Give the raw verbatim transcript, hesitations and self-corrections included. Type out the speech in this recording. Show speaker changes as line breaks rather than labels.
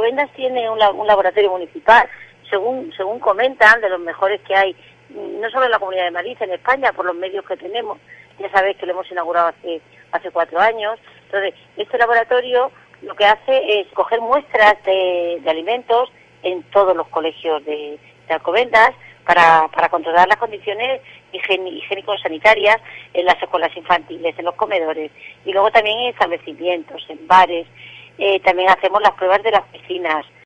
Alcobendas tiene un, un laboratorio municipal, según según comentan, de los mejores que hay, no solo en la Comunidad de Madrid, en España, por los medios que tenemos. Ya sabéis que lo hemos inaugurado hace hace cuatro años. Entonces, este laboratorio lo que hace es coger muestras de, de alimentos en todos los colegios de, de Alcobendas para, para controlar las condiciones higiénico-sanitarias en las escuelas infantiles, en los comedores, y luego también en establecimientos, en bares. Eh, también hacemos las pruebas de las piscinas.